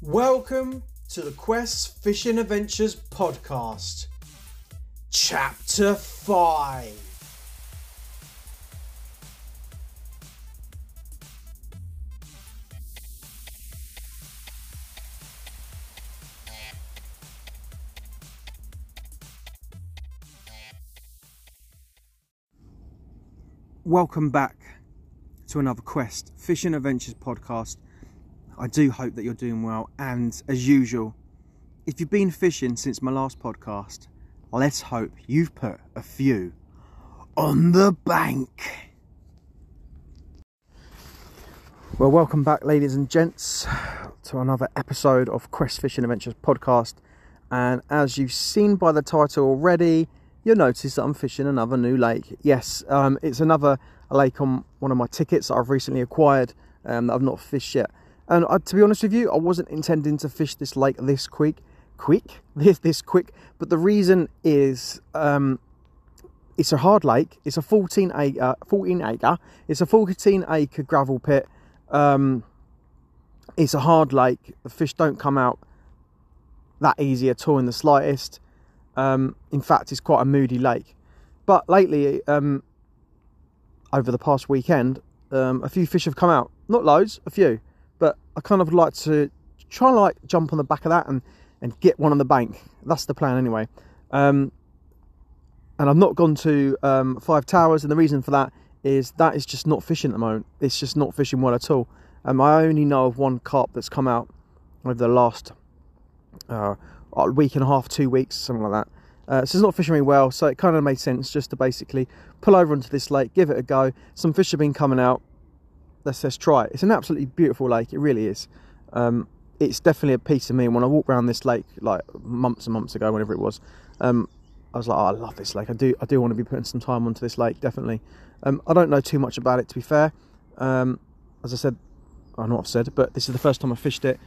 Welcome to the Quest Fishing Adventures podcast, Chapter 5. Welcome back to another Quest Fishing Adventures podcast. I do hope that you're doing well, and as usual, if you've been fishing since my last podcast, let's hope you've put a few on the bank. Well, welcome back, ladies and gents, to another episode of Quest Fishing Adventures podcast. And as you've seen by the title already, you'll notice that I'm fishing another new lake. Yes, it's another lake on one of my tickets that I've recently acquired that I've not fished yet. And to be honest with you, I wasn't intending to fish this lake this quick. But the reason is, it's a hard lake. It's a 14 acre. It's a 14 acre gravel pit. It's a hard lake. The fish don't come out that easy at all in the slightest. In fact, it's quite a moody lake. But lately, over the past weekend, a few fish have come out. Not loads, a few. But I kind of like to try and jump on the back of that and get one on the bank. That's the plan anyway. And I've not gone to Five Towers, and the reason for that is just not fishing at the moment. It's just not fishing well at all. I only know of one carp that's come out over the last week and a half, 2 weeks, something like that. So it's not fishing very well, so it kind of made sense just to basically pull over onto this lake, give it a go. Some fish have been coming out. Let's try it. It's an absolutely beautiful lake. It really is. It's definitely a piece of me. And when I walked around this lake like months and months ago, whenever it was, I was like, oh, I love this lake. I do want to be putting some time onto this lake, definitely. I don't know too much about it, to be fair. As I said, I know what I've said, but this is the first time I fished it.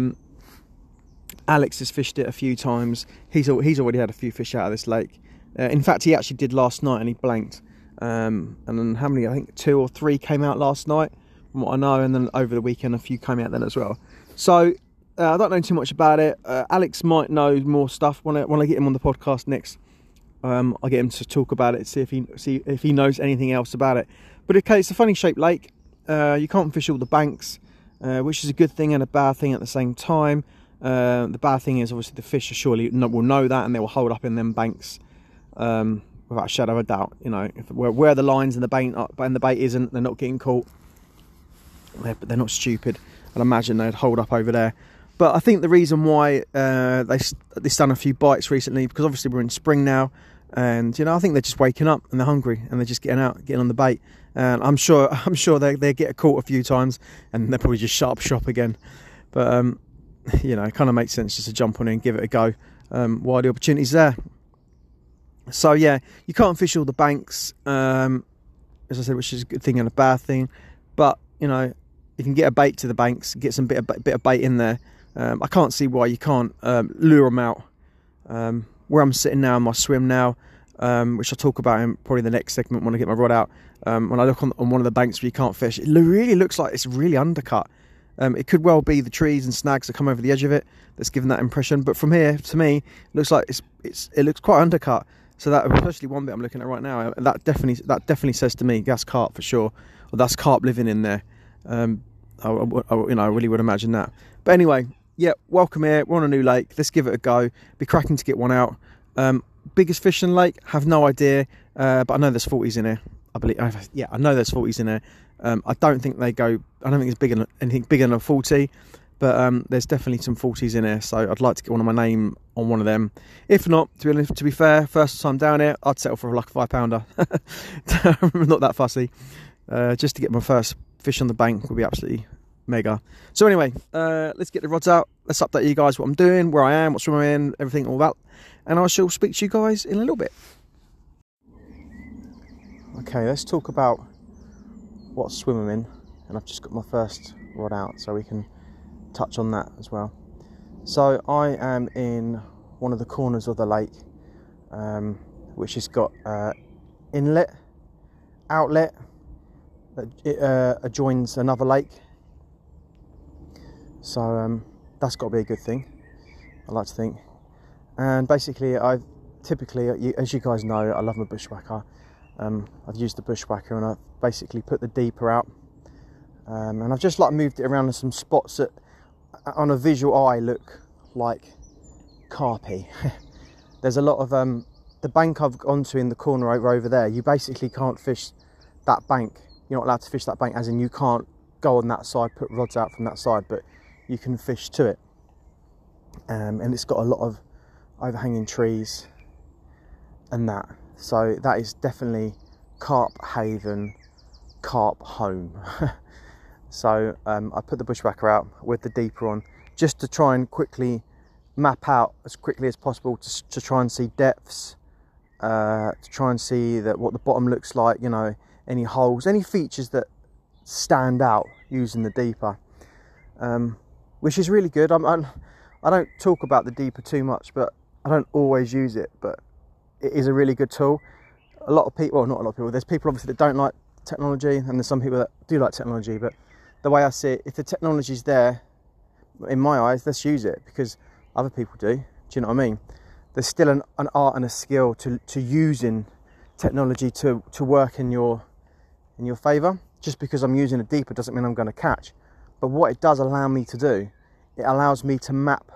Alex has fished it a few times. He's already had a few fish out of this lake. In fact, he actually did last night, and he blanked. And then how many? I think 2 or 3 came out last night, from what I know, and then over the weekend a few came out then as well. So I don't know too much about it. Alex might know more stuff when I get him on the podcast next. I'll get him to talk about it, see if he knows anything else about it. But okay, it's a funny shaped lake. You can't fish all the banks, which is a good thing and a bad thing at the same time. The bad thing is obviously the fish surely will know that, and they will hold up in them banks without a shadow of a doubt. You know, where the lines and the bait are, and the bait isn't, they're not getting caught. But they're not stupid. I'd imagine they'd hold up over there. But I think the reason why they've done a few bites recently, because obviously we're in spring now, and I think they're just waking up and they're hungry and they're just getting on the bait. And I'm sure they get caught a few times and they're probably just shut up shop again. But it kind of makes sense just to jump on it and give it a go while the opportunity's there. So yeah, you can't fish all the banks, as I said, which is a good thing and a bad thing. But you can get a bait to the banks, get some bit of bait in there. I can't see why you can't lure them out. Where I'm sitting now in my swim now, which I'll talk about in probably the next segment when I get my rod out. When I look on one of the banks where you can't fish, it really looks like it's really undercut. It could well be the trees and snags that come over the edge of it that's given that impression. But from here, to me, it looks like it looks quite undercut. So that, especially one bit I'm looking at right now, that definitely says to me that's carp for sure, or that's carp living in there. I really would imagine that. But anyway, yeah, welcome here. We're on a new lake. Let's give it a go. Be cracking to get one out. Biggest fish in the lake? Have no idea. But I know there's 40s in here. I know there's 40s in there. I don't think it's anything bigger than a 40. But there's definitely some 40s in here. So I'd like to get one of my name on one of them. If not, to be fair, first time down here, I'd settle for like a 5-pounder. Not that fussy. Just to get my first fish on the bank would be absolutely mega. So anyway, let's get the rods out. Let's update you guys what I'm doing, where I am, what swim I'm in, everything, all that. And I shall speak to you guys in a little bit. Okay, let's talk about what swim I'm in. And I've just got my first rod out, so we can touch on that as well. So I am in one of the corners of the lake, which has got inlet, outlet, it adjoins another lake. So that's got to be a good thing, I like to think. And basically, as you guys know, I love my bushwhacker. I've used the bushwhacker and I've basically put the deeper out, and I've just like moved it around in some spots that on a visual eye look like carpy. There's a lot of the bank I've gone to in the corner over there, you basically can't fish that bank. You're not allowed to fish that bank, as in you can't go on that side, put rods out from that side, but you can fish to it. And it's got a lot of overhanging trees and that. So that is definitely carp haven, carp home. So I put the bushwhacker out with the deeper on, just to try and quickly map out as quickly as possible to try and see depths, to try and see what the bottom looks like, you know, any holes, any features that stand out using the deeper, which is really good. I don't talk about the deeper too much, but I don't always use it, but it is a really good tool. A lot of people, well, not a lot of people, there's people obviously that don't like technology, and there's some people that do like technology, but the way I see it, if the technology's there, in my eyes, let's use it, because other people do. Do you know what I mean? There's still an art and a skill to using technology to work in your favour. Just because I'm using a deeper doesn't mean I'm going to catch. But what it does allow me to do, it allows me to map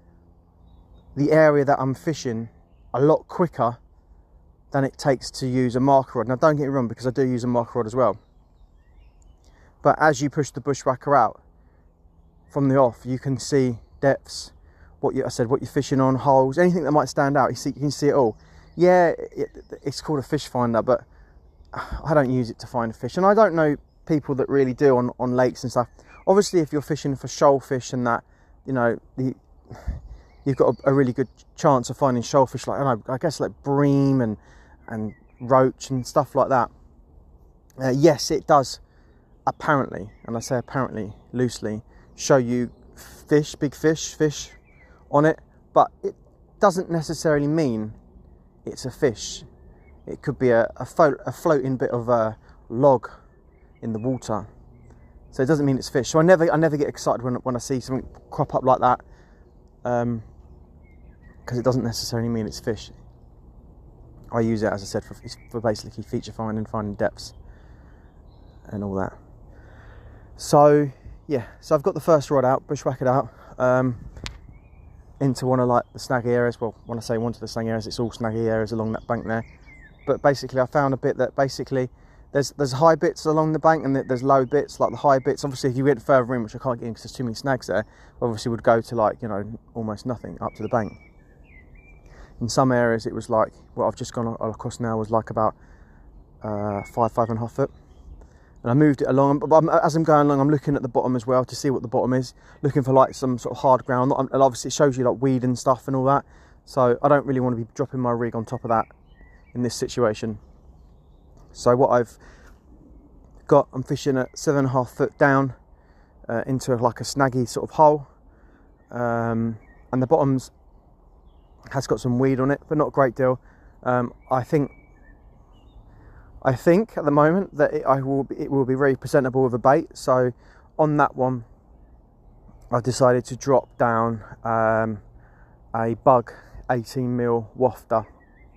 the area that I'm fishing a lot quicker than it takes to use a marker rod. Now don't get me wrong, because I do use a marker rod as well. But as you push the bushwhacker out from the off, you can see depths, what you're fishing on, holes, anything that might stand out. You can see it all. Yeah, it's called a fish finder, but I don't use it to find fish. And I don't know people that really do on lakes and stuff. Obviously, if you're fishing for shoal fish and that, you know, you've got a really good chance of finding shoal fish, like, I guess like bream and roach and stuff like that. Yes, it does apparently, and I say apparently loosely, show you fish, big fish on it, but it doesn't necessarily mean it's a fish. It could be a floating bit of a log in the water, so it doesn't mean it's fish. So I never get excited when I see something crop up like that, because it doesn't necessarily mean it's fish. I use it, as I said, for basically feature finding, finding depths and all that. So yeah, so I've got the first rod out, bushwhacked out, into one of like the snaggy areas. Well, when I say one of the snaggy areas, it's all snaggy areas along that bank there. But basically I found a bit that basically there's high bits along the bank and there's low bits. Like the high bits, obviously if you went further in, which I can't get in because there's too many snags there, obviously would go to like, you know, almost nothing up to the bank. In some areas it was like, what I've just gone across now was like about 5.5 foot. And I moved it along, but as I'm going along, I'm looking at the bottom as well to see what the bottom is, looking for like some sort of hard ground. And obviously it shows you like weed and stuff and all that. So I don't really want to be dropping my rig on top of that in this situation. So what I've got, I'm fishing at 7.5 foot down into like a snaggy sort of hole. And the bottom's has got some weed on it, but not a great deal. I think at the moment that it will be very presentable with a bait. So on that one, I've decided to drop down a Bug 18mm wafter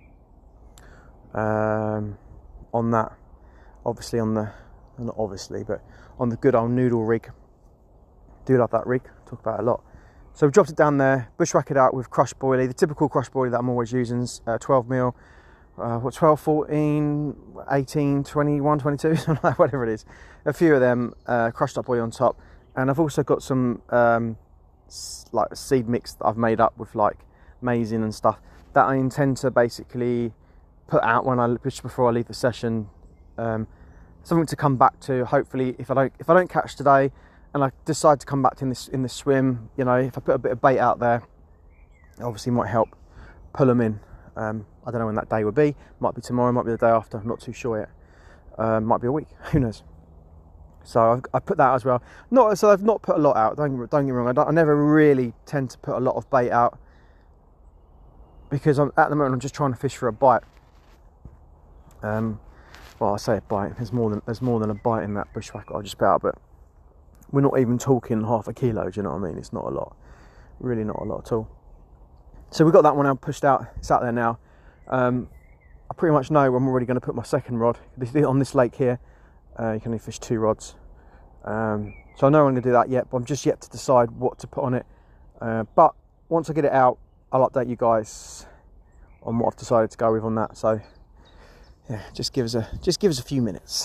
on that. Obviously on the, not obviously, but on the good old noodle rig. Do love that rig, talk about it a lot. So we dropped it down there, bushwhacked it out with crush boilie, the typical crush boilie that I'm always using, 12mm. 12, 14, 18, 21, 22, something like whatever it is. A few of them, crushed up oil on top. And I've also got some like seed mix that I've made up with like maizing and stuff that I intend to basically put out just before I leave the session. Something to come back to. Hopefully, if I don't catch today, and I decide to come back to in this swim, you know, if I put a bit of bait out there, obviously might help pull them in. I don't know when that day will be. Might be tomorrow, might be the day after. I'm not too sure yet. Might be a week. Who knows? So I put that as well. So I've not put a lot out. Don't get me wrong. I never really tend to put a lot of bait out because at the moment I'm just trying to fish for a bite. Well, I say a bite. There's more than a bite in that bushwhacker I just put out, but we're not even talking half a kilo. Do you know what I mean? It's not a lot. Really not a lot at all. So we've got that one now pushed out. It's out there now. I pretty much know I'm already going to put my second rod. On this lake here, you can only fish 2 rods. So I know I'm going to do that yet, but I'm just yet to decide what to put on it. But once I get it out, I'll update you guys on what I've decided to go with on that. So yeah, just give us a few minutes.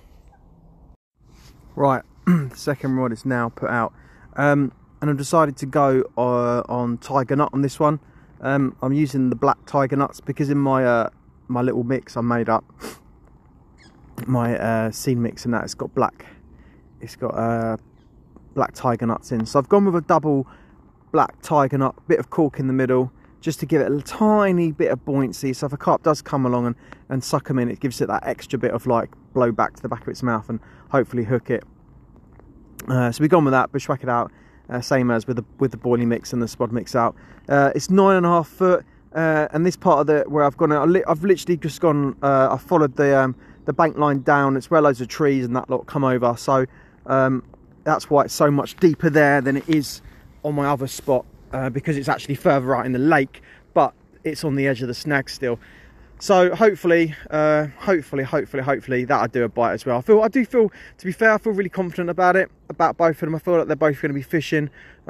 Right, the second rod is now put out, and I've decided to go on tiger nut on this one. I'm using the black tiger nuts because in my my little mix I made up, my seed mix, and that it's got black tiger nuts in. So I've gone with a double black tiger nut, bit of cork in the middle, just to give it a tiny bit of buoyancy. So if a carp does come along and suck them in, it gives it that extra bit of like blow back to the back of its mouth and hopefully hook it. So we've gone with that, bushwhack it out, same as with the boiling mix and the spod mix out. It's 9.5 foot, and this part of the where I've gone, I've literally just gone. I followed the bank line down. It's where loads of trees and that lot come over. So that's why it's so much deeper there than it is on my other spot, because it's actually further out in the lake, but it's on the edge of the snag still. So hopefully that'll do a bite as well. I do feel, to be fair, I feel really confident about it, about both of them. I feel like they're both going to be fishing.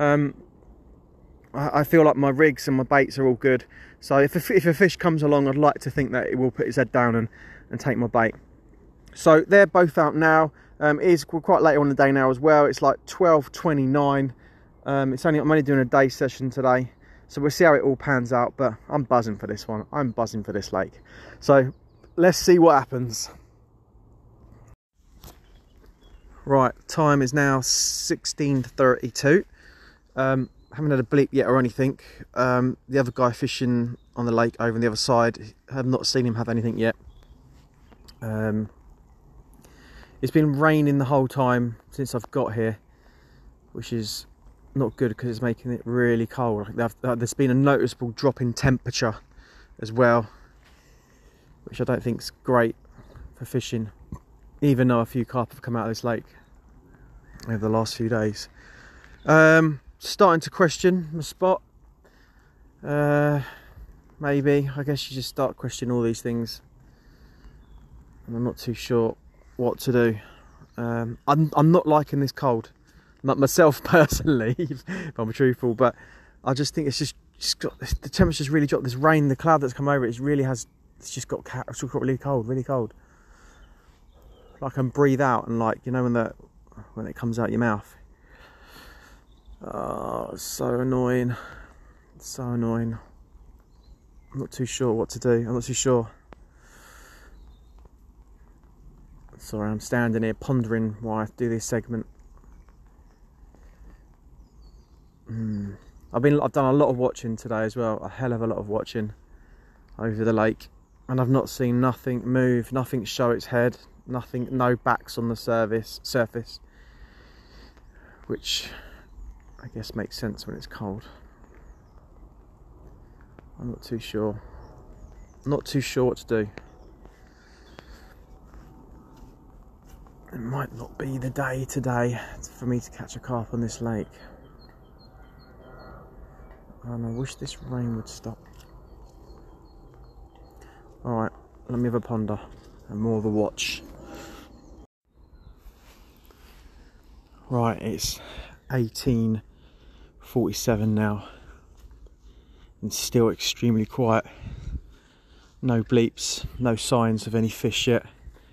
I feel like my rigs and my baits are all good. So if a fish comes along, I'd like to think that it will put its head down and take my bait. So they're both out now. We're quite late on the day now as well. It's like 12:29. I'm only doing a day session today. So we'll see how it all pans out, but I'm buzzing for this one. I'm buzzing for this lake. So let's see what happens. Right, time is now 16:32. Haven't had a bleep yet or anything. The other guy fishing on the lake over on the other side, I have not seen him have anything yet. It's been raining the whole time since I've got here, which is not good because it's making it really cold. There's been a noticeable drop in temperature as well, which I don't think is great for fishing, even though a few carp have come out of this lake over the last few days. Starting to question my spot. Maybe, I guess you just start questioning all these things, and I'm not too sure what to do. I'm not liking this cold, not myself personally, if I'm truthful, but I just think it's got the temperature's really dropped. This rain, the cloud that's come over it, it's just got really cold. Like I can breathe out, and like, you know, when it comes out your mouth. Oh, it's so annoying. It's so annoying. I'm not too sure what to do. I'm not too sure. Sorry, I'm standing here pondering why I do this segment. I've done a lot of watching today as well, a hell of a lot of watching over the lake, and I've not seen nothing move, nothing show its head, no backs on the surface, which I guess makes sense when it's cold. I'm not too sure what to do. It might not be the day today for me to catch a carp on this lake. And I wish this rain would stop. Alright, let me have a ponder and more of a watch. Right, it's 18:47 now, and still extremely quiet. No bleeps, no signs of any fish yet.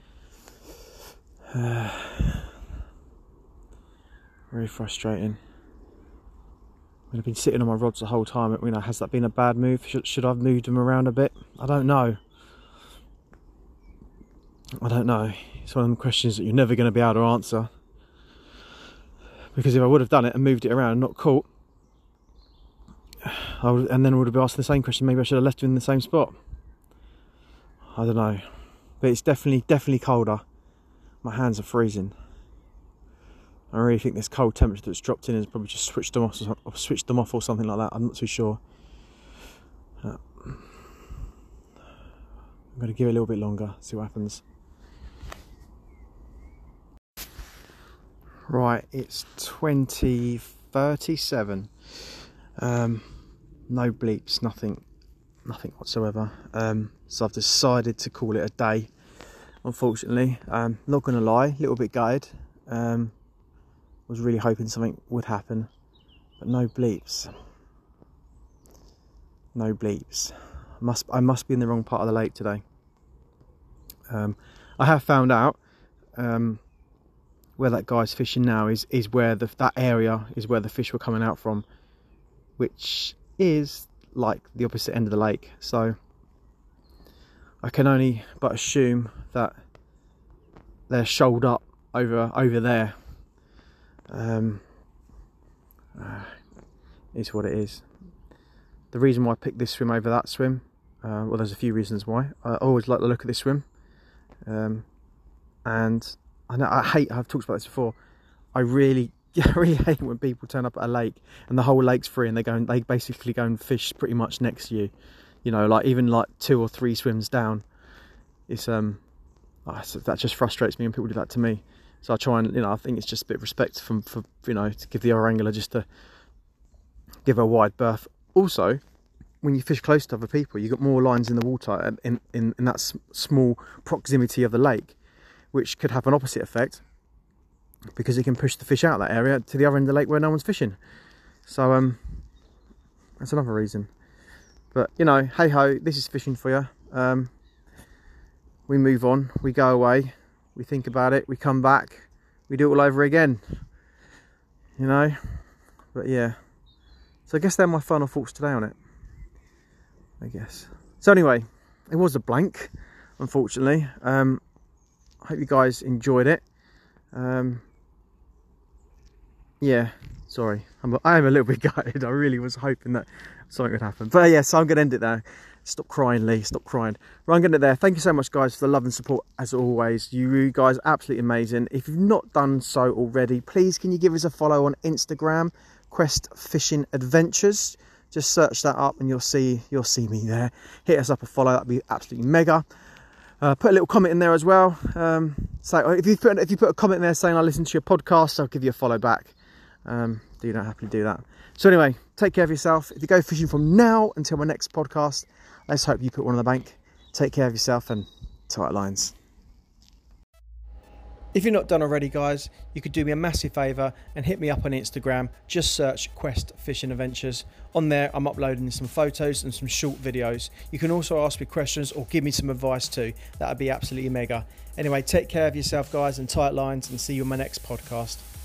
Very frustrating. I've been sitting on my rods the whole time. You know, has that been a bad move? Should I have moved them around a bit? I don't know. It's one of them questions that you're never going to be able to answer. Because if I would have done it and moved it around and not caught, and then I would have been asking the same question, maybe I should have left them in the same spot. I don't know. But it's definitely colder. My hands are freezing. I really think this cold temperature that's dropped in has probably just switched them off or something like that. I'm not too sure. I'm going to give it a little bit longer, see what happens. Right, it's 20:37. No bleeps, nothing whatsoever. So I've decided to call it a day, unfortunately. Not gonna lie, a little bit gutted. Was really hoping something would happen, but no bleeps. No bleeps. I must be in the wrong part of the lake today. I have found out where that guy's fishing now is where that area is where the fish were coming out from, which is like the opposite end of the lake. So I can only but assume that they're shoaled up over there. Is what it is. The reason why I picked this swim over that swim, well, there's a few reasons why. I always like the look of this swim, and I know I've talked about this before. I really hate when people turn up at a lake and the whole lake's free and they basically go and fish pretty much next to you. You know, like even like 2 or 3 swims down. It's that just frustrates me when people do that to me. So I try and, I think it's just a bit of respect for to give the other angler, just to give her a wide berth. Also, when you fish close to other people, you've got more lines in the water in that small proximity of the lake, which could have an opposite effect, because it can push the fish out of that area to the other end of the lake where no one's fishing. So that's another reason. But hey ho, this is fishing for you. We move on, we go away, we think about it, we come back, we do it all over again, but yeah. So I guess they're my final thoughts today on it, I guess. So anyway, it was a blank, unfortunately. I hope you guys enjoyed it. Yeah, sorry, I am a little bit gutted. I really was hoping that something would happen. But yeah, so I'm going to end it there. Stop crying, Lee, stop crying. Right, I'm going to end it there. Thank you so much, guys, for the love and support, as always. You guys are absolutely amazing. If you've not done so already, please can you give us a follow on Instagram, Quest Fishing Adventures. Just search that up and you'll see me there. Hit us up a follow, that'd be absolutely mega. Put a little comment in there as well. So if you put a comment in there saying I listen to your podcast, I'll give you a follow back. Do not happily do that. So anyway, take care of yourself. If you go fishing from now until my next podcast, let's hope you put one on the bank. Take care of yourself and tight lines. If you're not done already, guys, you could do me a massive favour and hit me up on Instagram. Just search Quest Fishing Adventures. On there, I'm uploading some photos and some short videos. You can also ask me questions or give me some advice too. That would be absolutely mega. Anyway, take care of yourself, guys, and tight lines, and see you on my next podcast.